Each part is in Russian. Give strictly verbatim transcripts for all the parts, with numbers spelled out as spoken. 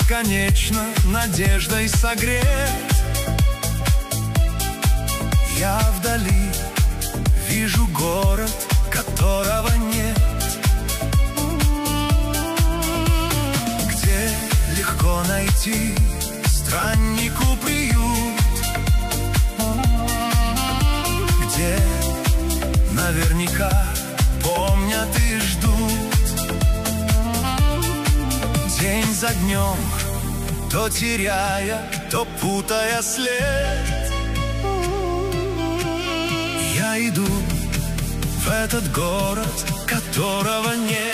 бесконечно надеждой согрет. Я вдали вижу город, которого нет, где легко найти страннику приют, где наверняка помнят и ждут. День за днем, то теряя, то путая след, я иду в этот город, которого нет.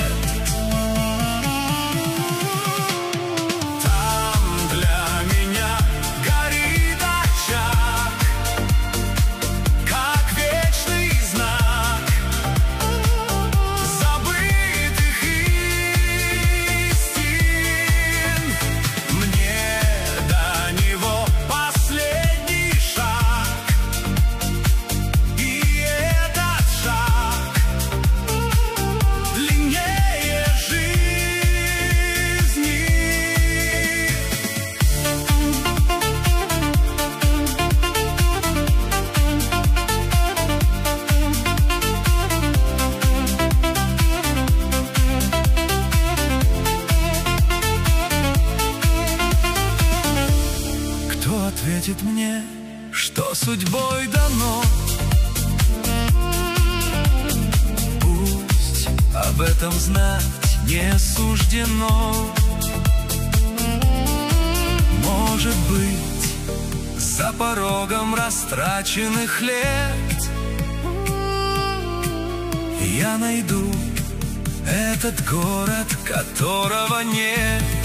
Ответит мне, что судьбой дано. Пусть об этом знать не суждено. Может быть, за порогом растраченных лет я найду этот город, которого нет.